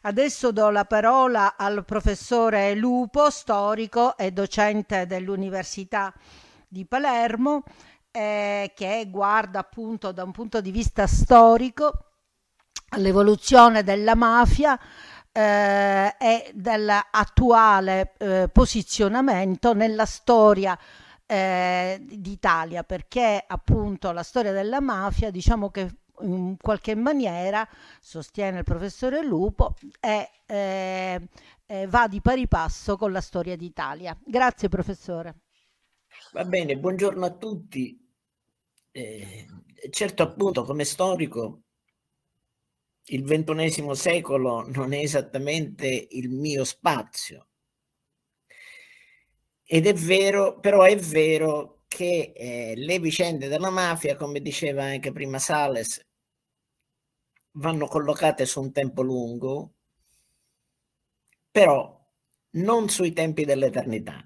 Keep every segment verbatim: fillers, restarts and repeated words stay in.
Adesso do la parola al professore Lupo, storico e docente dell'Università di Palermo, eh, che guarda appunto da un punto di vista storico all'evoluzione della mafia eh, e dell'attuale eh, posizionamento nella storia eh, d'Italia, perché appunto la storia della mafia, diciamo che in qualche maniera, sostiene il professore Lupo, è, eh, eh, va di pari passo con la storia d'Italia. Grazie professore. Va bene, buongiorno a tutti. Eh, certo, appunto, come storico, il ventunesimo secolo non è esattamente il mio spazio. Ed è vero, però è vero che eh, le vicende della mafia, come diceva anche prima Sales, vanno collocate su un tempo lungo, però non sui tempi dell'eternità.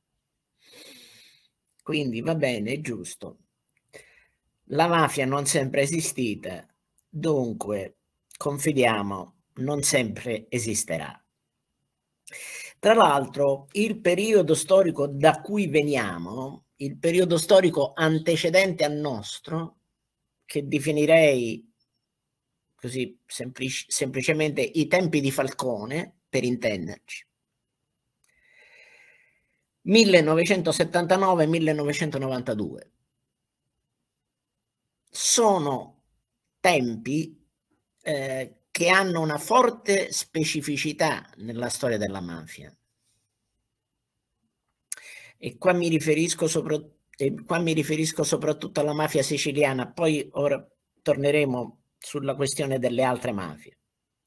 Quindi va bene, è giusto. La mafia non sempre è esistita, dunque confidiamo, non sempre esisterà. Tra l'altro, il periodo storico da cui veniamo, il periodo storico antecedente al nostro, che definirei così semplic- semplicemente i tempi di Falcone, per intenderci, millenovecentosettantanove millenovecentonovantadue. Sono tempi eh, che hanno una forte specificità nella storia della mafia. E qua mi riferisco, sopra, e qua mi riferisco soprattutto alla mafia siciliana, poi ora torneremo sulla questione delle altre mafie.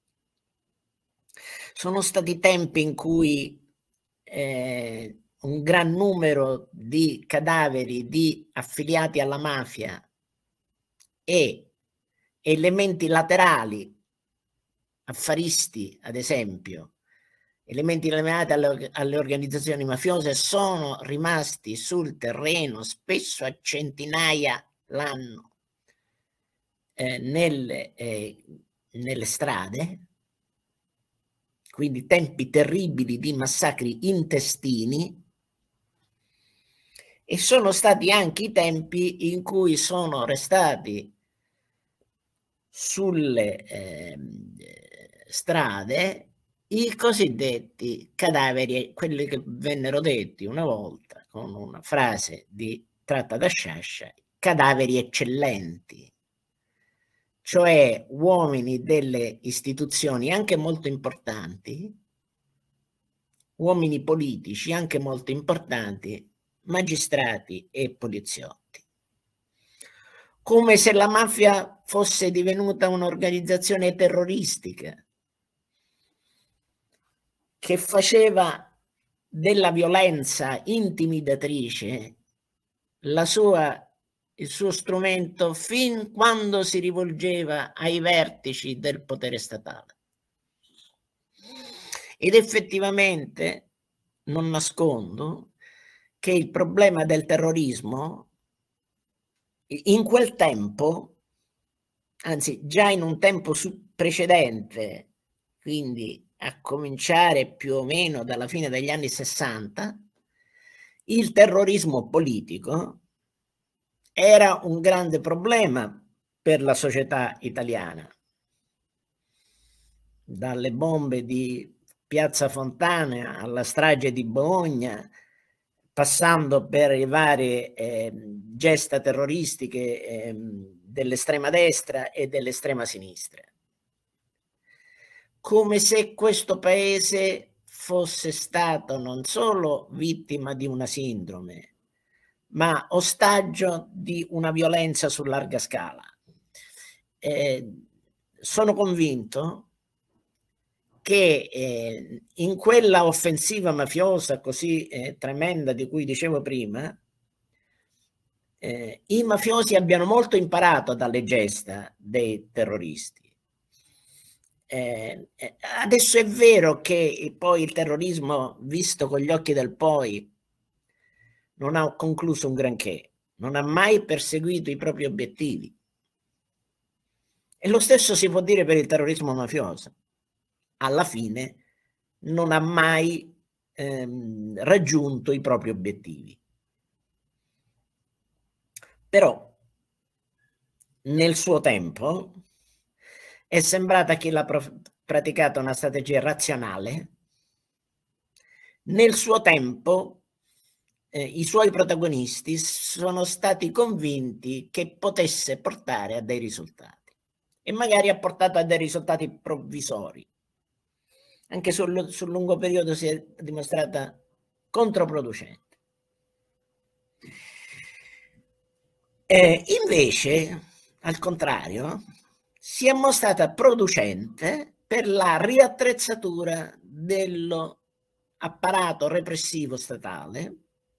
Sono stati tempi in cui eh, un gran numero di cadaveri di affiliati alla mafia e elementi laterali, affaristi ad esempio, elementi legati alle, alle organizzazioni mafiose, sono rimasti sul terreno spesso a centinaia l'anno eh, nelle, eh, nelle strade, quindi tempi terribili di massacri intestini, e sono stati anche i tempi in cui sono restati sulle eh, strade i cosiddetti cadaveri, quelli che vennero detti una volta con una frase di tratta da Sciascia, cadaveri eccellenti, cioè uomini delle istituzioni anche molto importanti, uomini politici anche molto importanti, magistrati e poliziotti. Come se la mafia fosse divenuta un'organizzazione terroristica che faceva della violenza intimidatrice la sua, il suo strumento fin quando si rivolgeva ai vertici del potere statale. Ed effettivamente non nascondo che il problema del terrorismo in quel tempo, anzi già in un tempo precedente, quindi a cominciare più o meno dalla fine degli anni sessanta, il terrorismo politico era un grande problema per la società italiana. Dalle bombe di Piazza Fontana alla strage di Bologna, passando per le varie eh, gesta terroristiche eh, dell'estrema destra e dell'estrema sinistra. Come se questo paese fosse stato non solo vittima di una sindrome, ma ostaggio di una violenza su larga scala. Eh, sono convinto che eh, in quella offensiva mafiosa così eh, tremenda di cui dicevo prima, eh, i mafiosi abbiano molto imparato dalle gesta dei terroristi. Eh, adesso è vero che poi il terrorismo, visto con gli occhi del poi, non ha concluso un granché, non ha mai perseguito i propri obiettivi. E lo stesso si può dire per il terrorismo mafioso. alla fine non ha mai ehm, raggiunto i propri obiettivi. Però nel suo tempo è sembrata che l'ha praticata una strategia razionale. Nel suo tempo eh, i suoi protagonisti sono stati convinti che potesse portare a dei risultati, e magari ha portato a dei risultati provvisori. Anche sul, sul lungo periodo si è dimostrata controproducente. Eh, invece, al contrario, si è mostrata producente per la riattrezzatura dello apparato repressivo statale,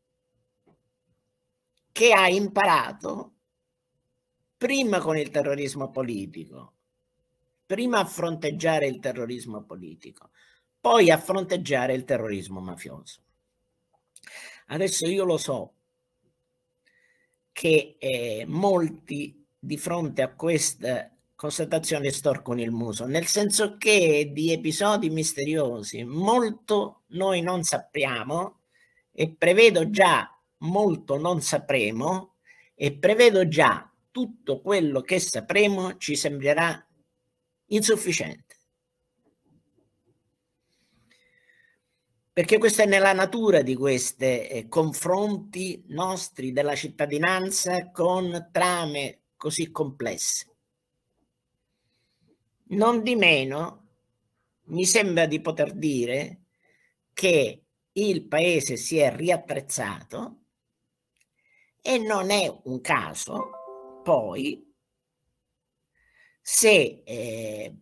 che ha imparato prima con il terrorismo politico, prima a fronteggiare il terrorismo politico, poi a fronteggiare il terrorismo mafioso. Adesso io lo so che eh, molti di fronte a questa constatazione storcono il muso, nel senso che di episodi misteriosi molto noi non sappiamo, e prevedo già molto non sapremo, e prevedo già tutto quello che sapremo ci sembrerà insufficiente. Perché questa è nella natura di questi eh, confronti nostri della cittadinanza con trame così complesse. Non di meno, mi sembra di poter dire che il paese si è riattrezzato, e non è un caso poi se eh,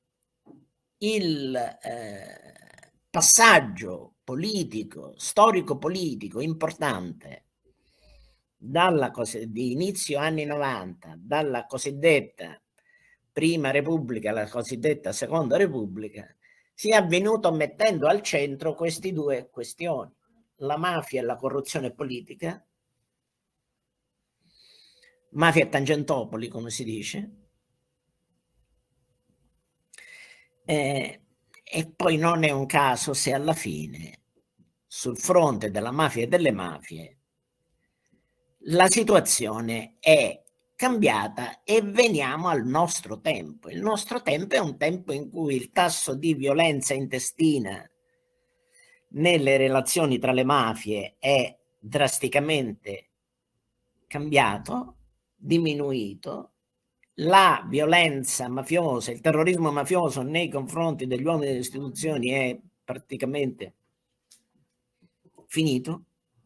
il eh, passaggio politico, storico-politico importante dalla di inizio anni novanta, dalla cosiddetta Prima Repubblica alla cosiddetta Seconda Repubblica, sia avvenuto mettendo al centro queste due questioni: la mafia e la corruzione politica, mafia a Tangentopoli, come si dice, eh, e poi non è un caso se alla fine, sul fronte della mafia e delle mafie, la situazione è cambiata e veniamo al nostro tempo. Il nostro tempo è un tempo in cui il tasso di violenza intestina nelle relazioni tra le mafie è drasticamente cambiato, diminuito. La violenza mafiosa, il terrorismo mafioso nei confronti degli uomini e delle istituzioni è praticamente finito.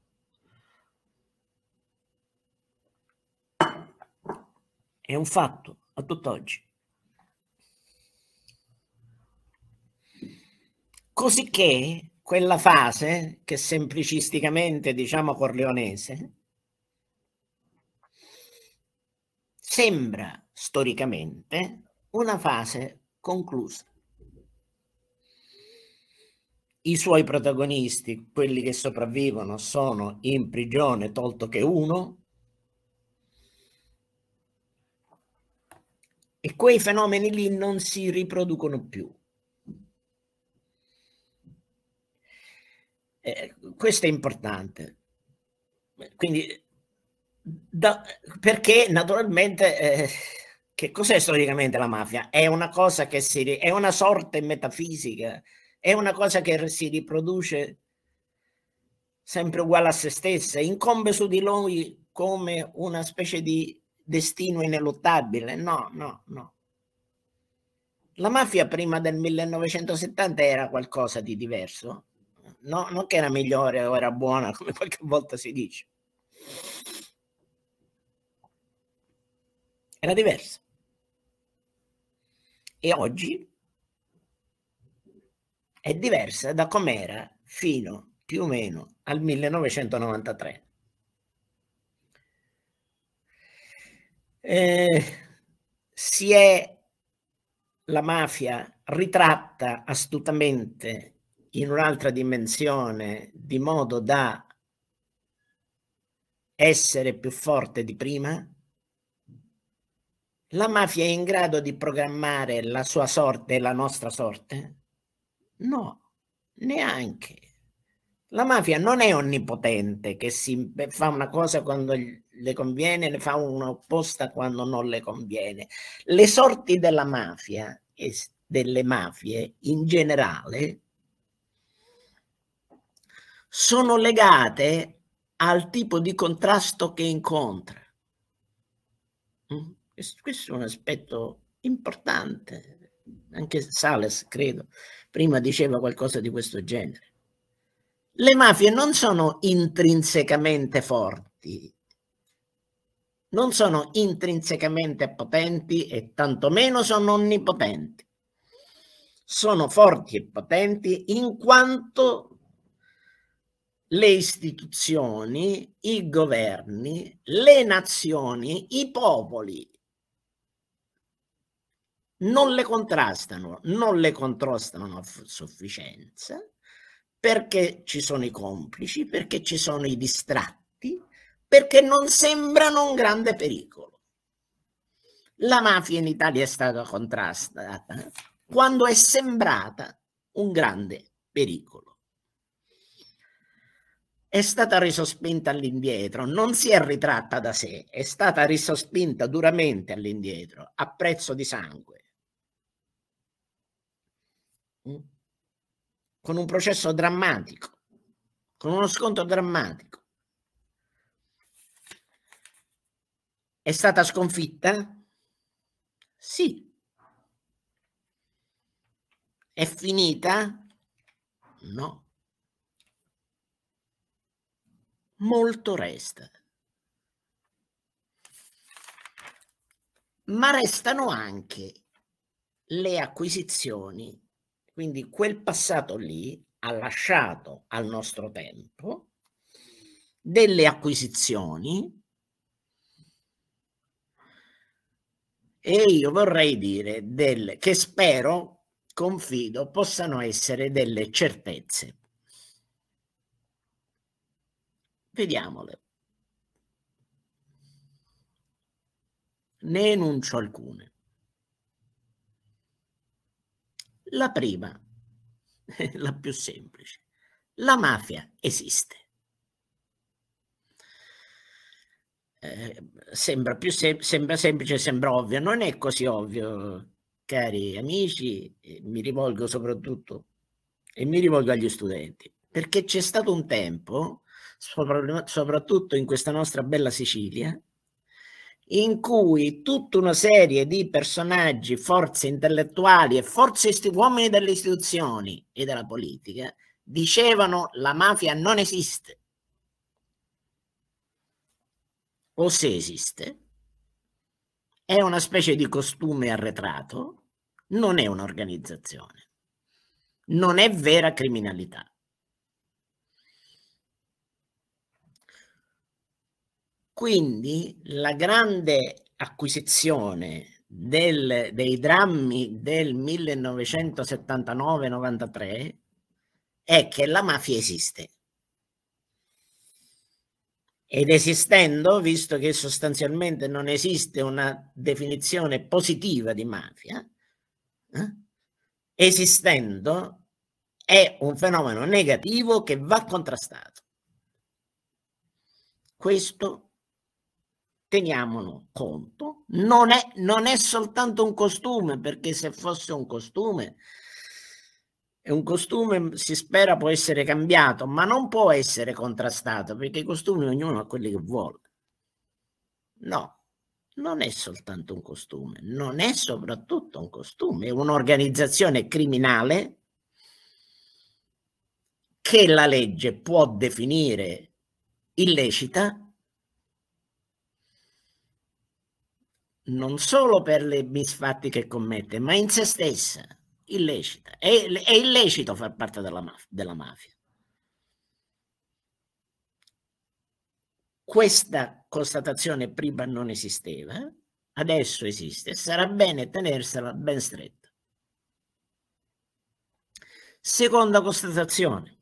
È un fatto a tutt'oggi. Cosicché quella fase, che semplicisticamente diciamo corleonese, sembra storicamente una fase conclusa. I suoi protagonisti, quelli che sopravvivono, sono in prigione, tolto che uno, e quei fenomeni lì non si riproducono più. Eh, questo è importante. Quindi, da, perché naturalmente, eh, che cos'è storicamente la mafia? È una cosa che si, è una sorte metafisica, è una cosa che si riproduce sempre uguale a se stessa, incombe su di noi come una specie di destino ineluttabile. No, no, no. La mafia prima del millenovecentosettanta era qualcosa di diverso, no, non che era migliore o era buona, come qualche volta si dice. Era diversa. E oggi è diversa da com'era fino più o meno al millenovecentonovantatré. Eh, si è la mafia ritratta astutamente in un'altra dimensione, di modo da essere più forte di prima. La mafia è in grado di programmare la sua sorte e la nostra sorte. No, neanche. La mafia non è onnipotente, che si fa una cosa quando le conviene, ne fa una opposta quando non le conviene. Le sorti della mafia e delle mafie in generale sono legate al tipo di contrasto che incontra. Questo è un aspetto importante. Anche Sales, credo, prima diceva qualcosa di questo genere. Le mafie non sono intrinsecamente forti, non sono intrinsecamente potenti e tantomeno sono onnipotenti. Sono forti e potenti in quanto le istituzioni, i governi, le nazioni, i popoli non le contrastano, non le contrastano a sufficienza, perché ci sono i complici, perché ci sono i distratti, perché non sembrano un grande pericolo. La mafia in Italia è stata contrastata quando è sembrata un grande pericolo. È stata risospinta all'indietro, non si è ritratta da sé, è stata risospinta duramente all'indietro, a prezzo di sangue. Con un processo drammatico, con uno scontro drammatico. È stata sconfitta? Sì. È finita? No. Molto resta. Ma restano anche le acquisizioni, quindi quel passato lì ha lasciato al nostro tempo delle acquisizioni e io vorrei dire delle, che spero, confido, possano essere delle certezze. Vediamole. Ne enuncio alcune. La prima, la più semplice. La mafia esiste. Eh, sembra, più sem sembra semplice, sembra ovvio. Non è così ovvio, cari amici, e mi rivolgo soprattutto e mi rivolgo agli studenti, perché c'è stato un tempo, soprattutto in questa nostra bella Sicilia, in cui tutta una serie di personaggi, forze intellettuali e forze uomini delle istituzioni e della politica dicevano la mafia non esiste. O se esiste, è una specie di costume arretrato, non è un'organizzazione, non è vera criminalità. Quindi la grande acquisizione del, dei drammi del millenovecentosettantanove novantatré è che la mafia esiste. Ed esistendo, visto che sostanzialmente non esiste una definizione positiva di mafia, eh, esistendo è un fenomeno negativo che va contrastato. Questo teniamolo conto, non è, non è soltanto un costume, perché se fosse un costume, un costume si spera può essere cambiato, ma non può essere contrastato, perché i costumi ognuno ha quelli che vuole. No, non è soltanto un costume, non è soprattutto un costume, è un'organizzazione criminale che la legge può definire illecita, non solo per i misfatti che commette, ma in se stessa, illecita. È, è illecito far parte della mafia, della mafia. Questa constatazione prima non esisteva, adesso esiste, sarà bene tenersela ben stretta. Seconda constatazione.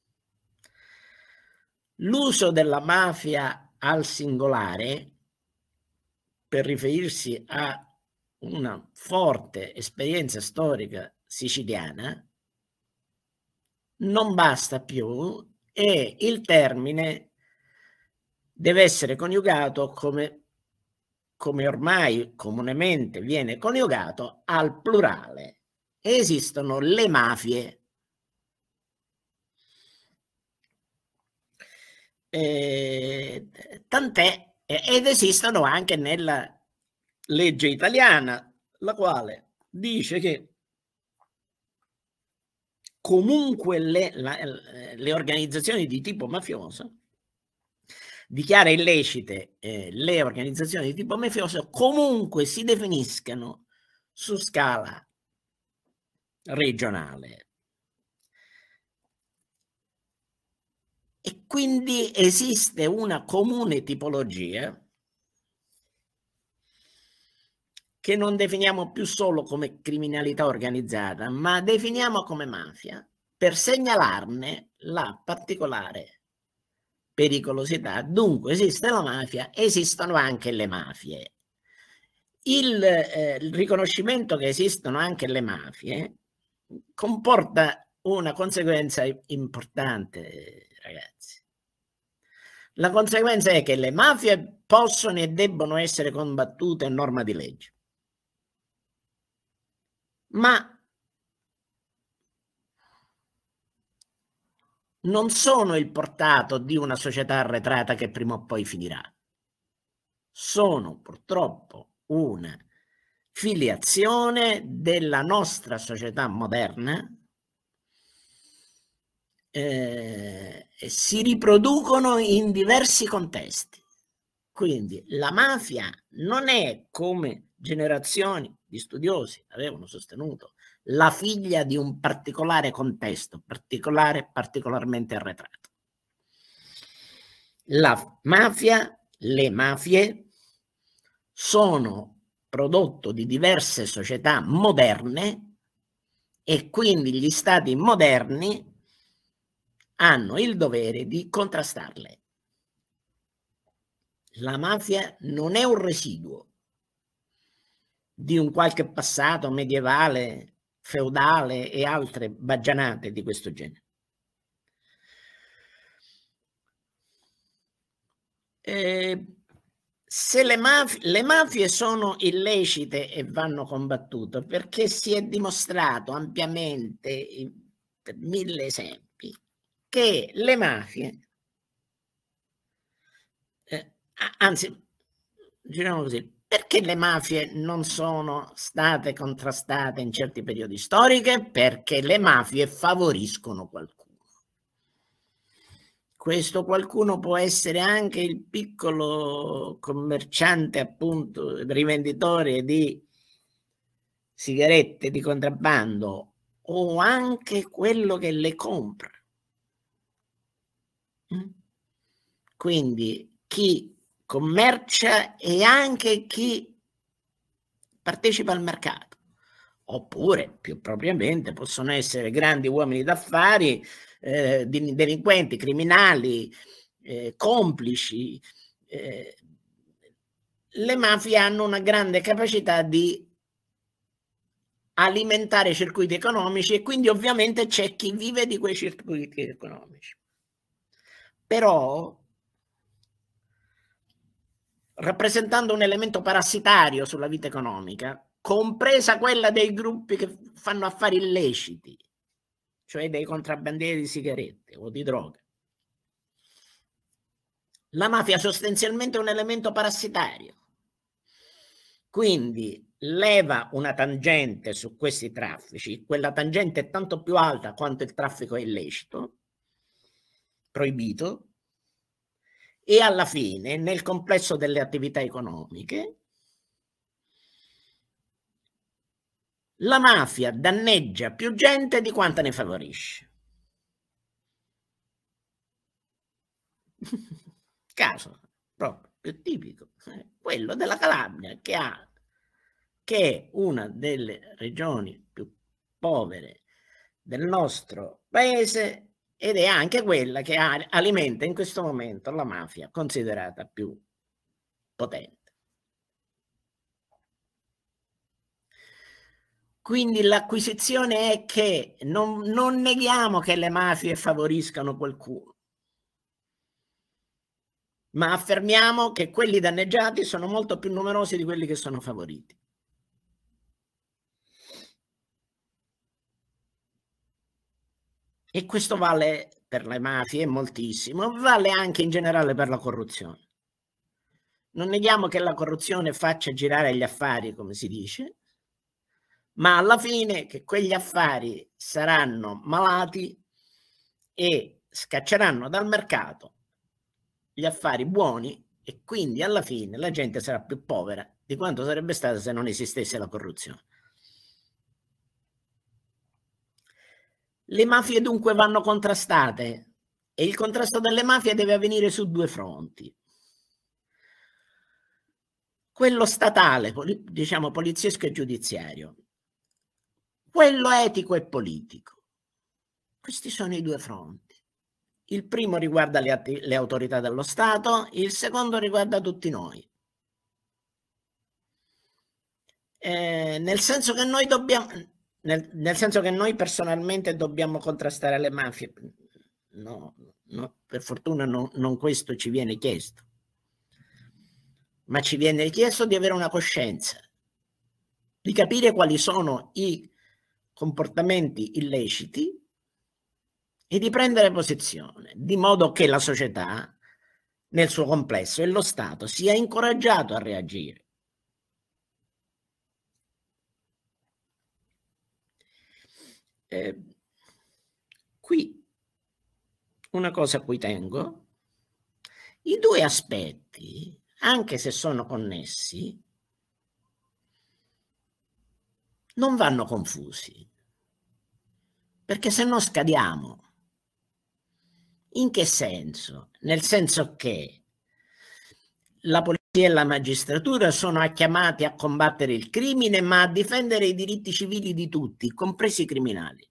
L'uso della mafia al singolare per riferirsi a una forte esperienza storica siciliana non basta più e il termine deve essere coniugato come, come ormai comunemente viene coniugato al plurale. Esistono le mafie. Eh, tant'è, ed esistono anche nella legge italiana, la quale dice che comunque le, la, le organizzazioni di tipo mafioso dichiara illecite eh, le organizzazioni di tipo mafioso comunque si definiscano su scala regionale. E quindi esiste una comune tipologia che non definiamo più solo come criminalità organizzata, ma definiamo come mafia, per segnalarne la particolare pericolosità. Dunque esiste la mafia, esistono anche le mafie. Il, eh, il riconoscimento che esistono anche le mafie comporta una conseguenza importante, ragazzi. La conseguenza è che le mafie possono e debbono essere combattute a norma di legge. Ma non sono il portato di una società arretrata che prima o poi finirà. Sono purtroppo una filiazione della nostra società moderna eh, e si riproducono in diversi contesti. Quindi la mafia non è, come generazioni di studiosi avevano sostenuto, la figlia di un particolare contesto, particolare, particolarmente arretrato. La mafia, le mafie, sono prodotto di diverse società moderne e quindi gli stati moderni hanno il dovere di contrastarle. La mafia non è un residuo di un qualche passato medievale, feudale e altre baggianate di questo genere. Eh, se le mafie, le mafie sono illecite e vanno combattute perché si è dimostrato ampiamente, in, per mille esempi, che le mafie, eh, anzi, diciamo così, perché le mafie non sono state contrastate in certi periodi storici? Perché le mafie favoriscono qualcuno. Questo qualcuno può essere anche il piccolo commerciante, appunto, rivenditore di sigarette di contrabbando o anche quello che le compra. Quindi chi commercia e anche chi partecipa al mercato, oppure più propriamente possono essere grandi uomini d'affari, eh, delinquenti, criminali, eh, complici. Eh, le mafie hanno una grande capacità di alimentare i circuiti economici e quindi ovviamente c'è chi vive di quei circuiti economici. Però rappresentando un elemento parassitario sulla vita economica, compresa quella dei gruppi che fanno affari illeciti, cioè dei contrabbandieri di sigarette o di droga. La mafia sostanzialmente è un elemento parassitario, quindi leva una tangente su questi traffici, quella tangente è tanto più alta quanto il traffico è illecito, proibito, e alla fine, nel complesso delle attività economiche, la mafia danneggia più gente di quanta ne favorisce. Caso proprio più tipico, eh, quello della Calabria, che ha che è una delle regioni più povere del nostro paese ed è anche quella che ha, alimenta in questo momento la mafia considerata più potente. Quindi l'acquisizione è che non, non neghiamo che le mafie favoriscano qualcuno, ma affermiamo che quelli danneggiati sono molto più numerosi di quelli che sono favoriti. E questo vale per le mafie moltissimo, vale anche in generale per la corruzione. Non neghiamo che la corruzione faccia girare gli affari, come si dice, ma alla fine che quegli affari saranno malati e scacceranno dal mercato gli affari buoni e quindi alla fine la gente sarà più povera di quanto sarebbe stata se non esistesse la corruzione. Le mafie dunque vanno contrastate e il contrasto delle mafie deve avvenire su due fronti. Quello statale, diciamo poliziesco e giudiziario, quello etico e politico. Questi sono i due fronti. Il primo riguarda le, le autorità dello Stato, il secondo riguarda tutti noi. Eh, nel senso che noi dobbiamo, nel, nel senso che noi personalmente dobbiamo contrastare le mafie. No, no, per fortuna no, non questo ci viene chiesto, ma ci viene chiesto di avere una coscienza, di capire quali sono i comportamenti illeciti e di prendere posizione, di modo che la società nel suo complesso e lo Stato sia incoraggiato a reagire. Eh, qui una cosa a cui tengo: i due aspetti, anche se sono connessi, non vanno confusi, perché se no scadiamo. In che senso? Nel senso che la polizia e la magistratura sono chiamati a combattere il crimine, ma a difendere i diritti civili di tutti, compresi i criminali.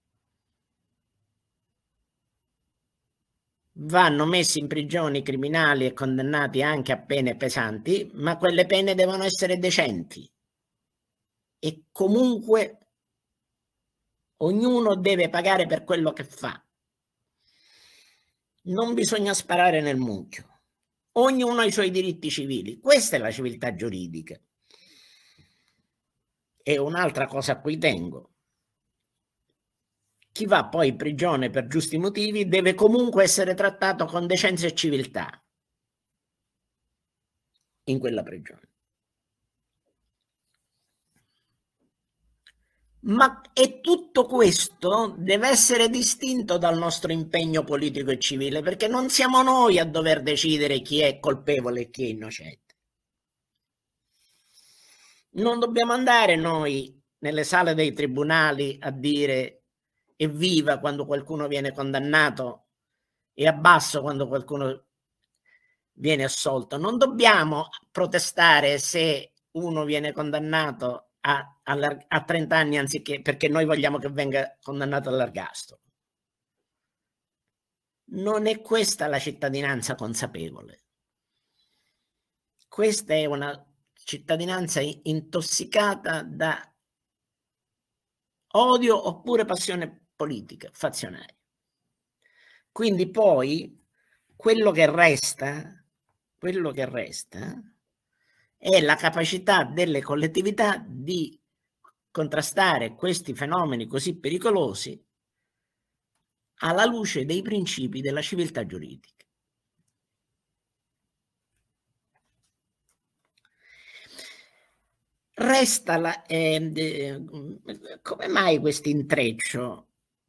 Vanno messi in prigione i criminali e condannati anche a pene pesanti, ma quelle pene devono essere decenti. E comunque ognuno deve pagare per quello che fa. Non bisogna sparare nel mucchio. Ognuno ha i suoi diritti civili. Questa è la civiltà giuridica. E un'altra cosa a cui tengo: chi va poi in prigione per giusti motivi deve comunque essere trattato con decenza e civiltà in quella prigione. Ma e tutto questo deve essere distinto dal nostro impegno politico e civile, perché non siamo noi a dover decidere chi è colpevole e chi è innocente. Non dobbiamo andare noi nelle sale dei tribunali a dire evviva quando qualcuno viene condannato e abbasso quando qualcuno viene assolto. Non dobbiamo protestare se uno viene condannato a, a, a trenta anni anziché perché noi vogliamo che venga condannato all'ergastolo. Non è questa la cittadinanza consapevole. Questa è una cittadinanza intossicata da odio oppure passione politica, fazionaria. Quindi poi quello che resta, quello che resta è la capacità delle collettività di contrastare questi fenomeni così pericolosi alla luce dei principi della civiltà giuridica. Resta la, eh, eh, come mai questo intreccio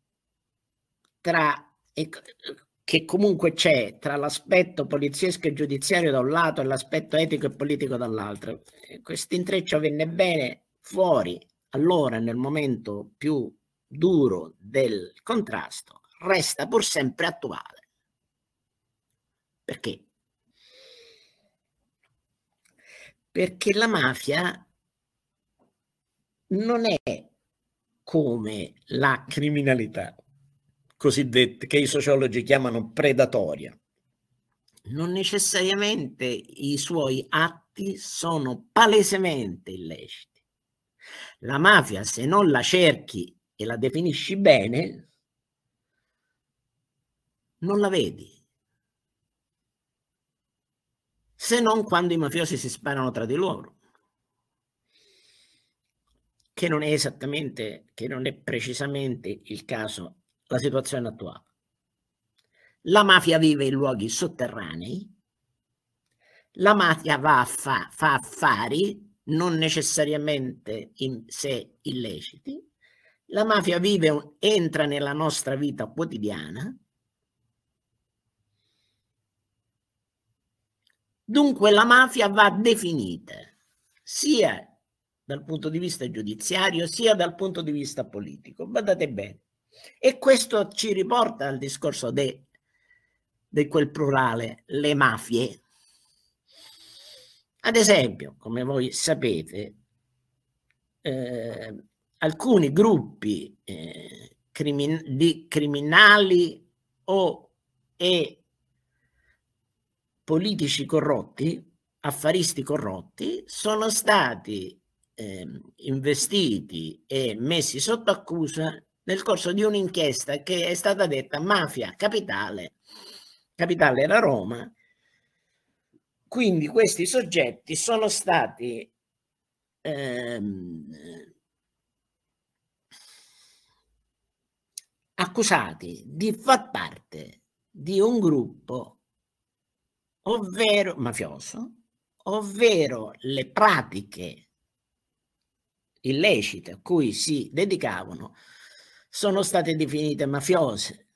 tra, eh, che comunque c'è tra l'aspetto poliziesco e giudiziario da un lato e l'aspetto etico e politico dall'altro? Questo intreccio venne bene fuori allora nel momento più duro del contrasto, resta pur sempre attuale. Perché? Perché la mafia non è come la criminalità cosiddetta, che i sociologi chiamano predatoria. Non necessariamente i suoi atti sono palesemente illeciti, La mafia, se non la cerchi e la definisci bene, non la vedi. Se non quando i mafiosi si sparano tra di loro, che non è esattamente, che non è precisamente il caso, la situazione attuale. La mafia vive in luoghi sotterranei, la mafia va a fa, fa affari, non necessariamente in sé illeciti, la mafia vive, entra nella nostra vita quotidiana. Dunque la mafia va definita sia dal punto di vista giudiziario sia dal punto di vista politico. Badate bene. E questo ci riporta al discorso di quel plurale, le mafie. Ad esempio, come voi sapete, eh, alcuni gruppi eh, crimin di criminali o e politici corrotti, affaristi corrotti, sono stati eh, investiti e messi sotto accusa nel corso di un'inchiesta che è stata detta Mafia Capitale. Capitale era Roma. Quindi questi soggetti sono stati ehm, accusati di far parte di un gruppo ovvero mafioso, ovvero le pratiche illecite a cui si dedicavano sono state definite mafiose.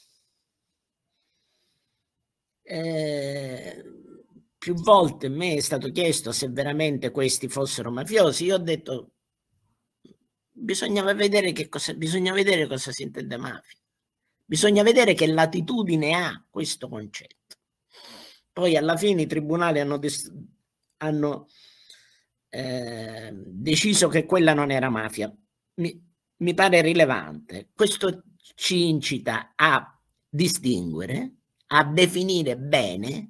Eh, più volte me è stato chiesto se veramente questi fossero mafiosi. Io ho detto bisognava vedere che cosa, bisogna vedere cosa si intende mafia, bisogna vedere che latitudine ha questo concetto. Poi alla fine i tribunali hanno, hanno eh, deciso che quella non era mafia. Mi, mi pare rilevante. Questo ci incita a distinguere, a definire bene,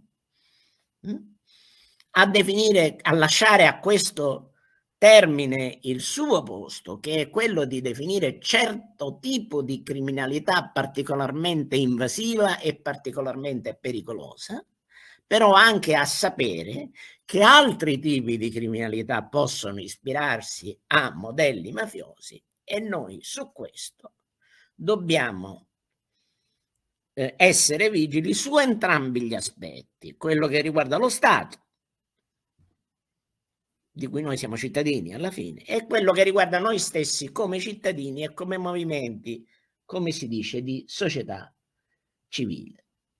a definire, a lasciare a questo termine il suo posto, che è quello di definire certo tipo di criminalità particolarmente invasiva e particolarmente pericolosa, però anche a sapere che altri tipi di criminalità possono ispirarsi a modelli mafiosi e noi su questo dobbiamo eh, essere vigili su entrambi gli aspetti, quello che riguarda lo Stato, di cui noi siamo cittadini alla fine, e quello che riguarda noi stessi come cittadini e come movimenti, come si dice, di società civile.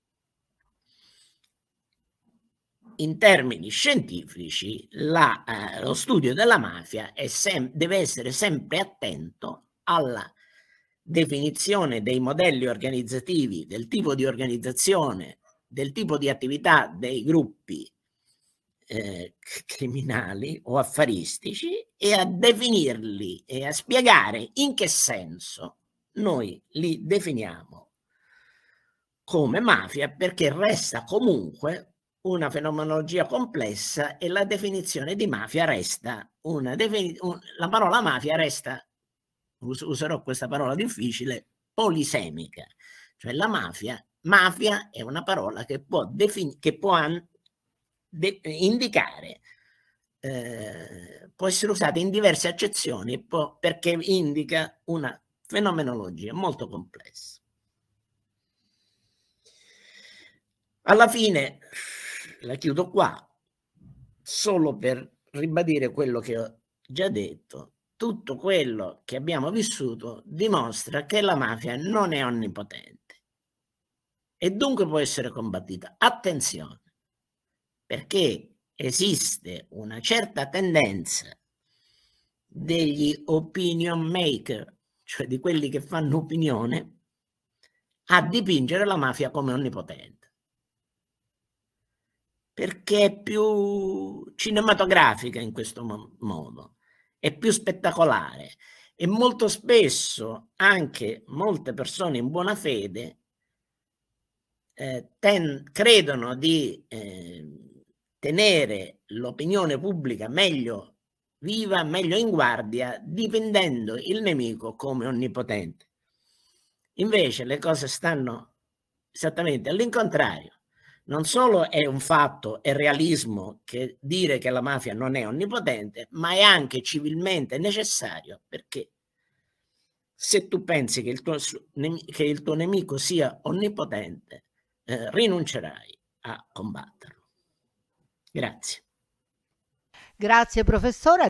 In termini scientifici, la, eh, lo studio della mafia è deve essere sempre attento alla definizione dei modelli organizzativi, del tipo di organizzazione, del tipo di attività dei gruppi eh, criminali o affaristici e a definirli e a spiegare in che senso noi li definiamo come mafia, perché resta comunque una fenomenologia complessa e la definizione di mafia resta una defini- un, la parola mafia resta, us- userò questa parola difficile, polisemica, cioè la mafia, mafia è una parola che può, defini- che può an- de- indicare, eh, può essere usata in diverse accezioni può, perché indica una fenomenologia molto complessa. Alla fine la chiudo qua, solo per ribadire quello che ho già detto. Tutto quello che abbiamo vissuto dimostra che la mafia non è onnipotente e dunque può essere combattuta. Attenzione, perché esiste una certa tendenza degli opinion maker, cioè di quelli che fanno opinione, a dipingere la mafia come onnipotente, perché è più cinematografica in questo mo- modo, è più spettacolare e molto spesso anche molte persone in buona fede eh, ten- credono di eh, tenere l'opinione pubblica meglio viva meglio in guardia, dipendendo il nemico come onnipotente. Invece le cose stanno esattamente all'incontrario. Non solo è un fatto, è realismo che dire che la mafia non è onnipotente, ma è anche civilmente necessario, perché se tu pensi che il tuo, che il tuo nemico sia onnipotente, eh, rinuncerai a combatterlo. Grazie. Grazie professore.